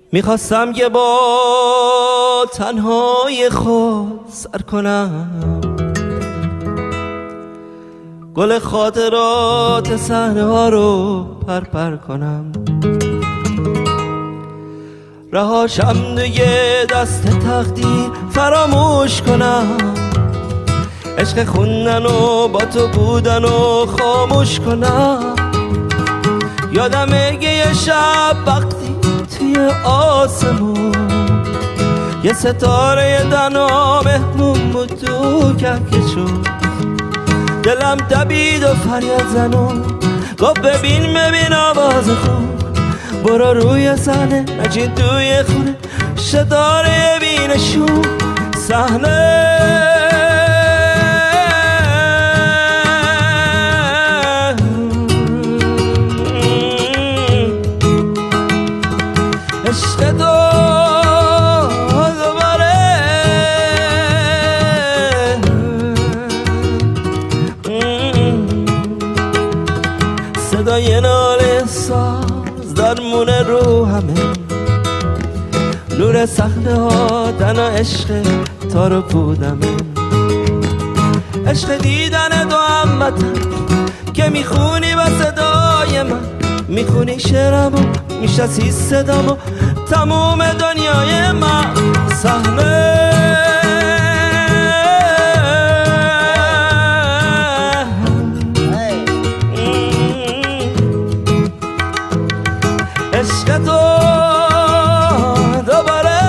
میخواستم که با تنهای خود سر کنم، گل خاطرات صحنه ها رو پرپر کنم، رهاشم دیگه دست تقدیر فراموش کنم، عشق خوندن و با تو بودن و خاموش کنم. یادمه یه شب وقتی توی آسمون یه ستاره دنا مهمون بود تو کهکشون، دلم دبید و فریاد زنون گفت ببین آواز خون، برو روی صحنه نشین توی خونه ستاره بینشون. صحنه عشق تو دوباره صدای ناله ساز درمونه رو همه، نور صحنه ها دنا عشق تارو بودمه، عشق دیدن دو هموطن که میخونی با صدای من، میخونی شعرمو میشناسی صدامو تموم دنیای من. صحنه عشق تو دوباره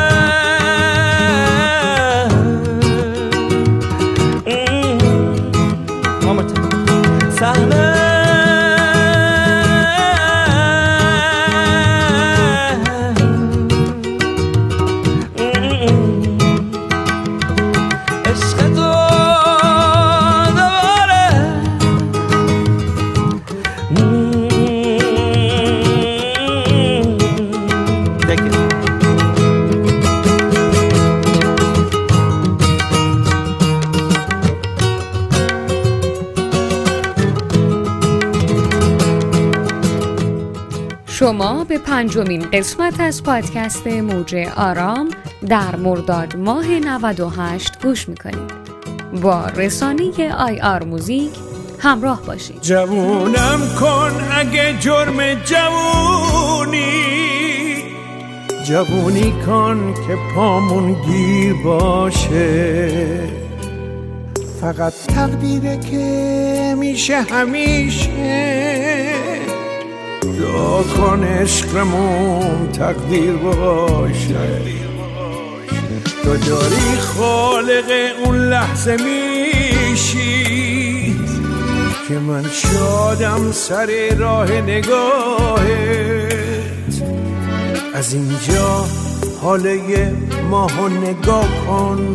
صحنه شما به 5مین قسمت از پادکست موج آرام در مرداد ماه 98 گوش میکنید. با رسانه IR موزیک همراه باشید. جوونم کن اگه جرم جوونی کن که پامون گیر باشه، فقط تقدیره که میشه همیشه، دعا کن عشقمون تقدیر باشه. تو داری خالق اون لحظه میشی که من شادم سر راه نگاهت، از اینجا حاله ماهو نگاه کن،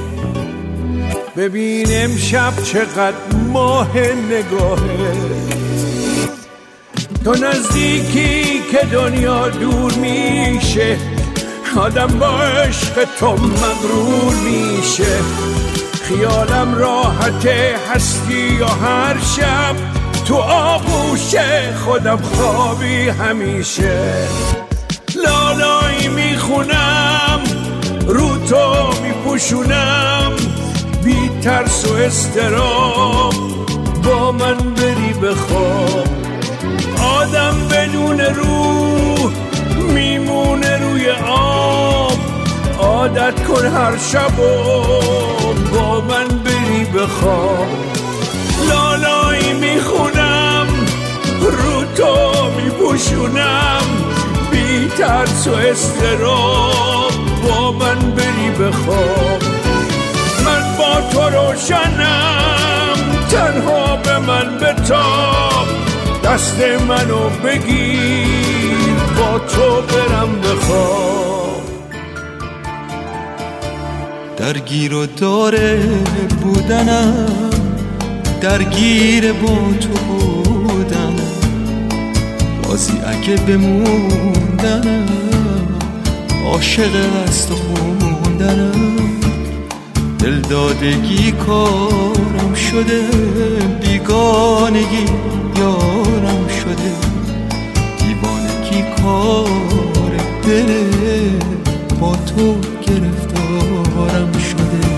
ببین امشب چقدر ماه نگاهت. تو نزدیکی که دنیا دور میشه، آدم با عشق تو مغرور میشه، خیالم راحته هستی یا هر شب تو آغوش خودم خوابی همیشه. لالایی میخونم رو تو میپوشونم، بی ترس و اضطراب با من بری بخواب، آدم بدون روح میمونه روی آب، عادت کن هر شب و با من بری بخواب. لالایی میخونم رو تو میپوشونم، بی ترس و اضطراب با من بری بخواب. من با تو روشنم، تنها به من بتاب، دست منو بگیر با تو برم بخواب. درگیر و داره بودنم، درگیر با تو بودنم، بازی اگه بموندنم، عاشق از تو خوندنم، دلدادگی کارم شده، بیگانگی یارم شده، دیوانگی کار دل تو گرفتارم شده.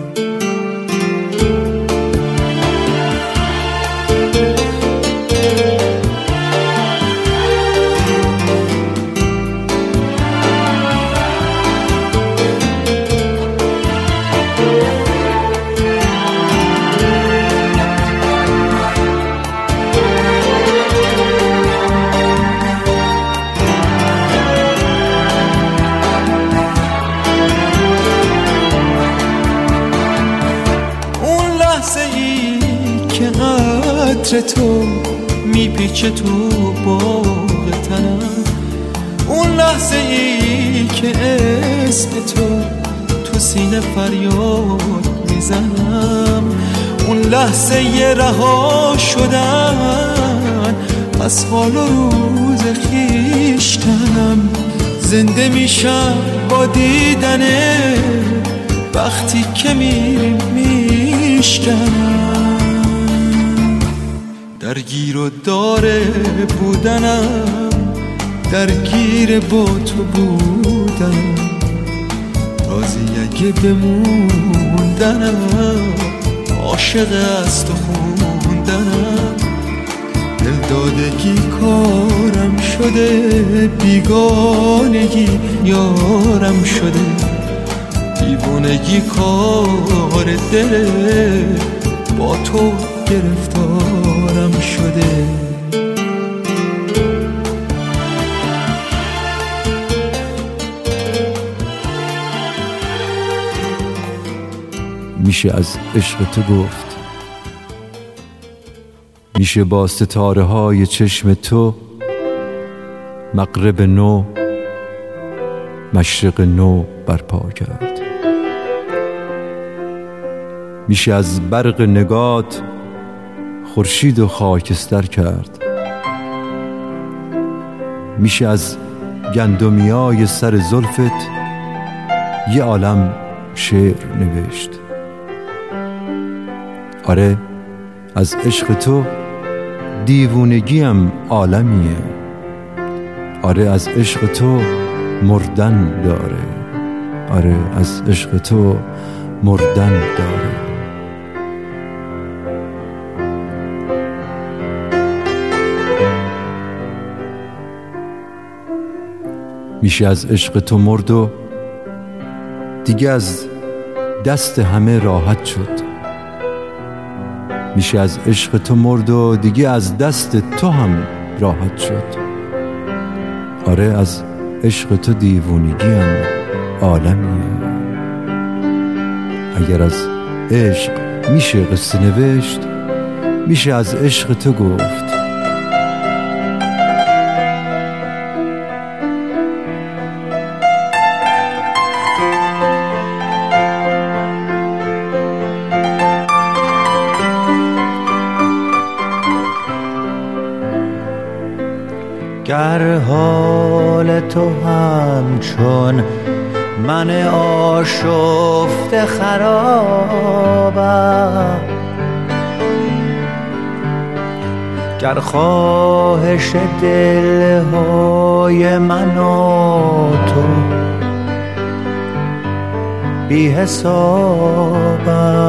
عطر تو میپیچه تو باغ تنم، اون لحظه ای که اسم تو سینه فریاد میزنم، اون لحظه ی رها شدن از حال و روز خویشتنم، زنده میشم با دیدنه وقتی که میریم میشکنم. درگیر و داره بودنم، درگیر با تو بودنم، راضی اگه بموندنم، عاشق از تو خوندنم. دلدادگی کارم شده، بیگانگی یارم شده، دیوونگی کار دله، با تو گرفتارم شده. میشه از عشق تو گفت، میشه با ستاره های چشم تو مغرب نو مشرق نو برپا کرد. میشه از برق نگات خورشید و خاکستر کرد. میشه از گندمیای سر زلفت یه عالم شعر نوشت. آره از عشق تو دیوونگیم عالمیه. آره از عشق تو مردن داره. آره از عشق تو مردن داره. میشه از عشق تو مرد و دیگه از دست همه راحت شد. میشه از عشق تو مرد و دیگه از دست تو هم راحت شد. آره از عشق تو دیوونگیم عالمیه. اگر از عشق میشه قصه نوشت، میشه از عشق تو گفت. گر حال تو همچون من آشفته خرابم، گر خواهش دلهای من و تو بی حساب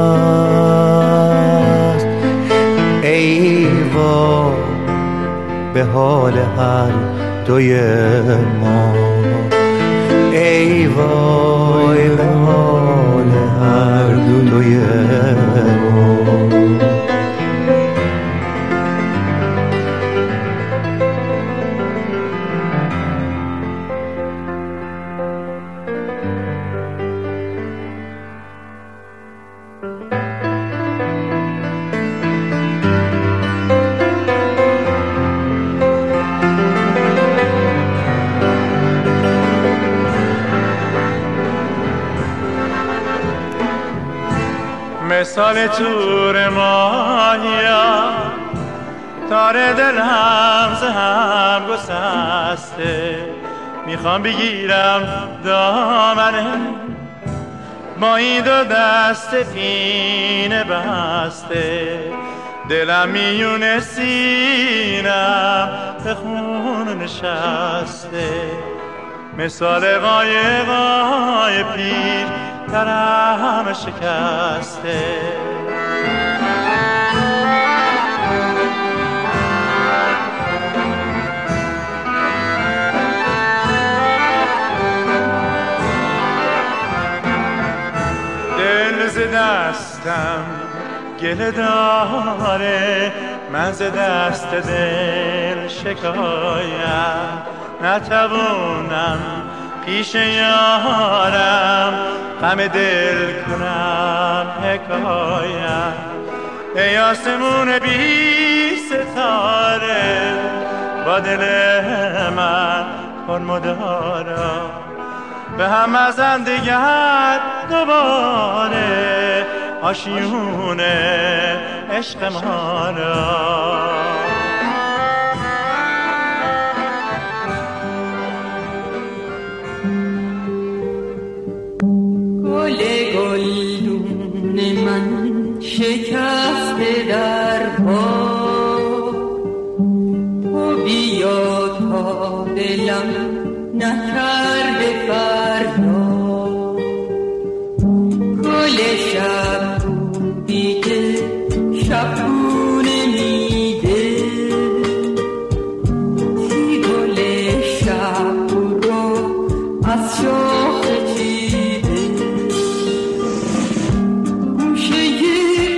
است، ای وای به حال هر دوی ما، ای وای به حال هر دوی ما. مثال تور ماهیا تار دلم ز هم گسسته، میخوام بگیرم دامنه با این دو دست پینه بسته، دلم میونه سینم به خون نشسته. مثال قایقای پیر درم شکسته. دل ز دستم گله داره، من ز دست دل شکایم نتوانم پیش یارم غم دل کنم حکایم. ای آسمون بی ستاره با دل من پر مدارا، به هم مزن دیگر دوباره آشیون عشق ما را. گلدون من شکسته در پا، تو بیا تا دلم نکرده فردا. گل شب بودی که شبونه میده، سی گل شب رو از شاخ چیده. گوشه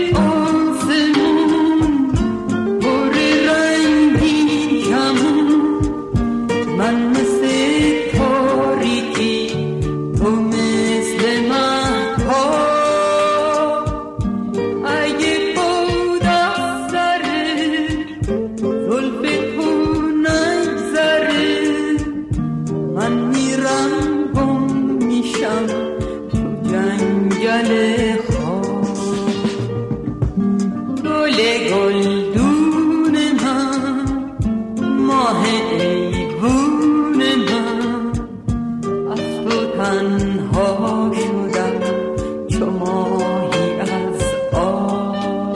آسمون پر رنگی کمون، من مثل تاریکی تو مثل مهتاب. اگه بود از سر زلف تو نگذره، من میرم گم میشم تو جنگل خواب. گل گلدون من، ماه ایوون من، از تو تنها شدم چو ماهی از آب.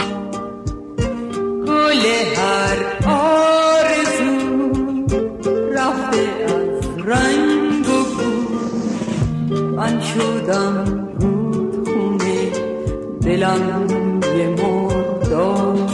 گل هر آرزو رفته از رنگ و بو، من شدم رودخونه دلم یه مرداب.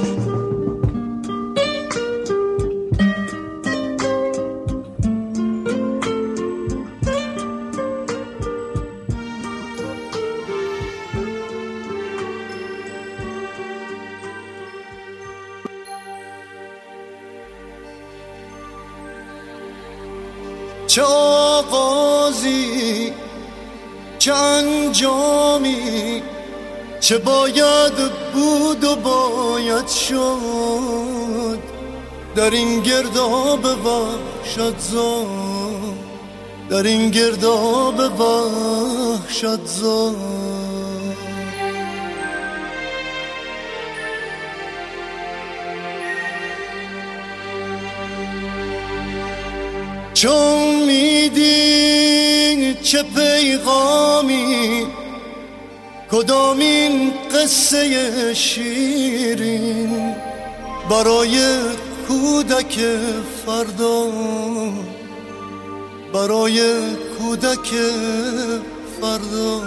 چه آغازی، چه انجامی، چه باید بود و باید شد در این گرداب وحشت زا، در این گرداب وحشت زا. چون میدی چه پیغامی، کدامین قصه شیرین برای کودک فردا، برای کودک فردا.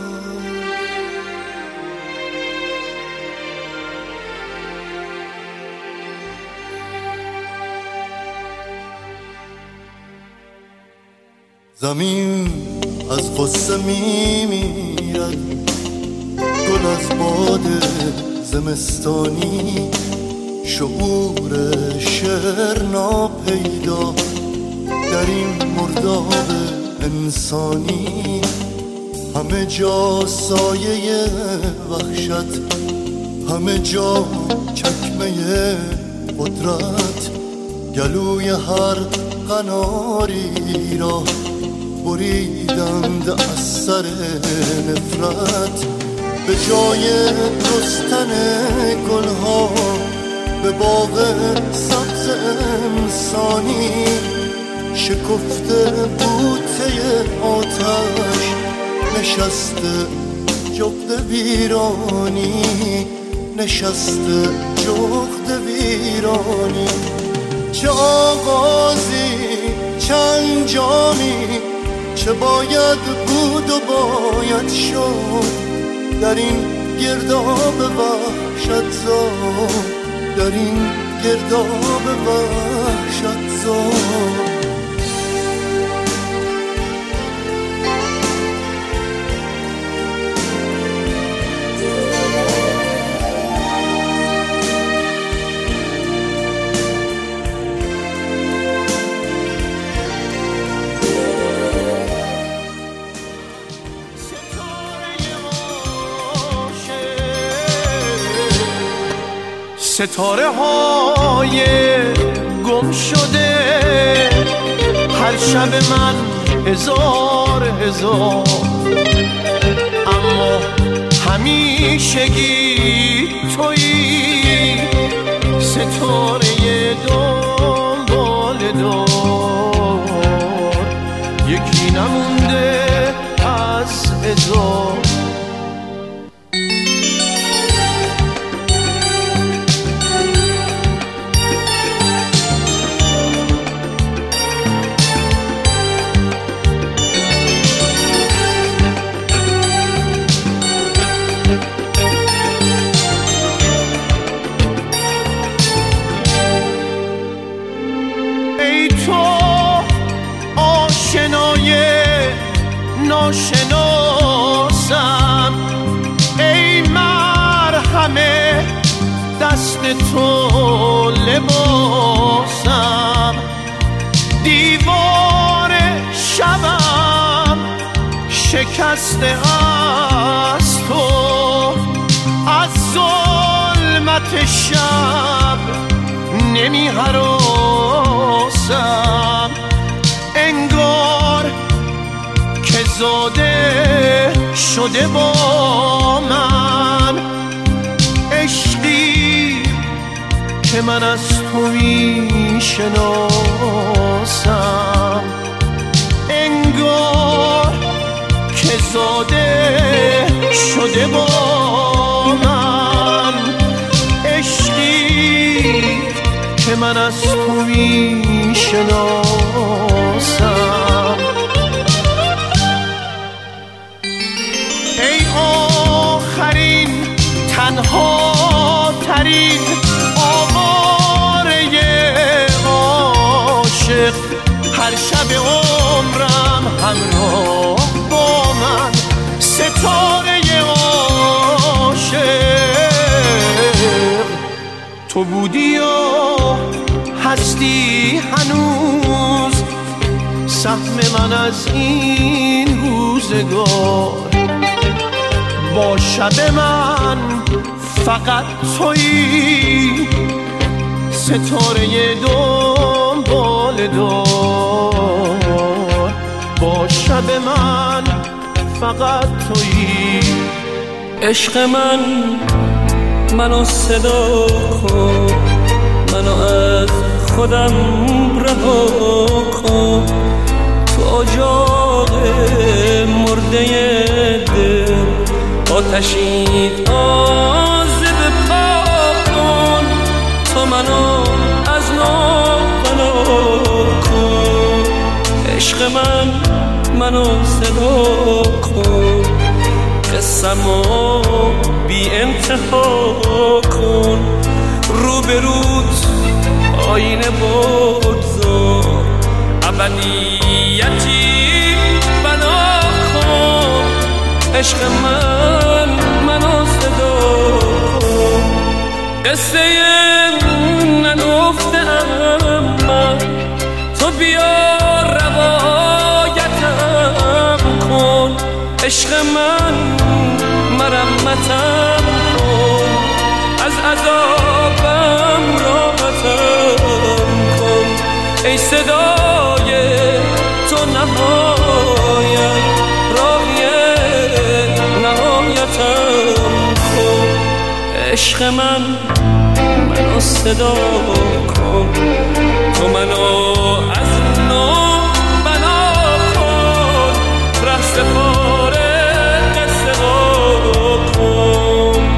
زمین از غصه میمیرد، گل از باد زمستانی، شعور شعر ناپیدا در این مرداب انسانی. همه جا سایه وحشت، همه جا چکمه قدرت. گلوی هر قناری را بریدند از سر نفرت. به جای رستن گلها به باغ سبز انسانی، شکفته بوته آتش نشسته جغد ویرانی، نشسته جغد ویرانی. چه آغازی، چند جامی چه باید بود و باید شد در این گرداب وحشت زار، در این گرداب وحشت زار. ستاره های گم شده هر شب من هزار هزار، اما همیشگی تویی ستاره دنبال دار، یکی نمونده از هزار. ناشناسم ای مرهمه دست تو لباسم، دیوار شبم شکسته از تو، از ظلمت شب نمی هراسم، انگار که زاده شده با من عشقی که من از تو می شناسم، انگار که زاده شده با من عشقی که من از تو می شناسم. ای آخرین تنها ترین آواره عاشق، هر شب عمرم همراه با من ستاره عاشق، تو بودی و هستی هنوز سهم من از این روزگار، با شب من فقط تویی ستاره دنبال دار، با شب من فقط تویی. عشق من منو صدا کن، منو از خودم رها کن، تو اجاق مرده دل آتشی تازه بپا کن، تو منو از نو بنا کن. عشق من منو صدا کن، قسمو بی انتها کن، روبروت آینه بگذار، ابدیتی بنا کن. عشق من منو صدا کن، قصه نگفتم من، تو بیا روایتم کن. عشق من مرمتم کن، از عذابم راحتم کن. ای صدای تو نهایت راهی نهایتم کن. عشق من منو صدا کن، تو منو از نو بنا کن، ره سپاره قصه کن.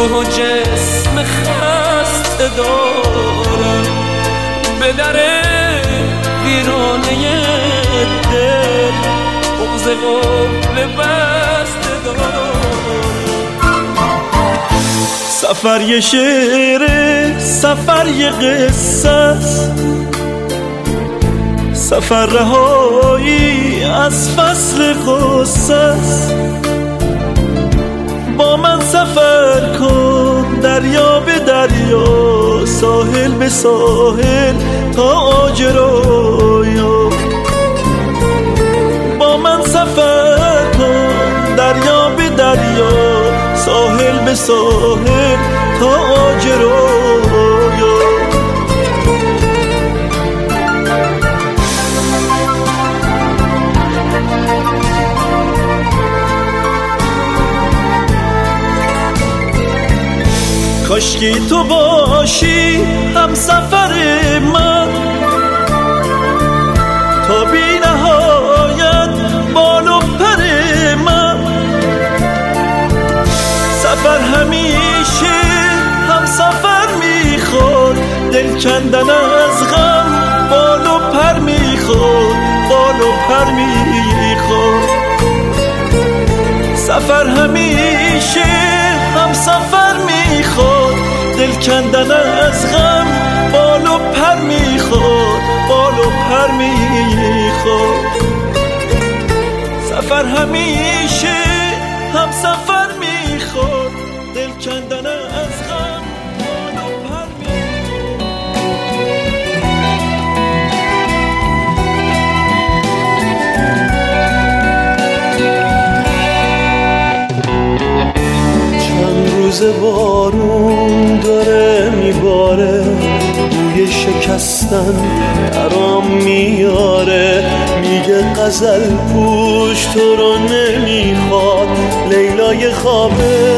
روح و جسم خسته دارم، به در ویرانه دل بغض قفل بسته دارم. سفر یه شعره، سفر یه قصه است، سفر رهایی از فصل غصه است. با من سفر کن دریا به دریا، ساحل به ساحل تا عاج رویا. با من سفر کن دریا به دریا، ساحل به ساحل تا عاج رویا. کاشکی تو باشی هم سفر من، تا بی نهایت بال و پر من. سفر همیشه هم سفر میخواد، دل کندن از غم بال و پر میخواد، بال و پر میخواد. سفر همیشه هم سفر میخواد، دل کندن از غم بال و پر میخواد، بال و پر میخواد. سفر همیشه هم سفر میخواد، دل کندن از غم بال و پر میخواد. چند روز بارون داره میباره، بوی شکستن برام میاره. میگه غزل پوش تو رو نمیخواد، لیلای خوابه